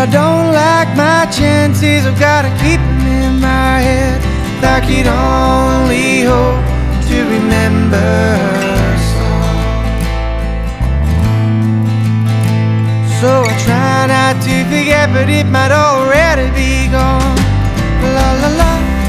I don't like my chances, I've gotta keep them in my head, like you'd only hope to remember a song. So I try not to forget, but it might already be gone. La la la.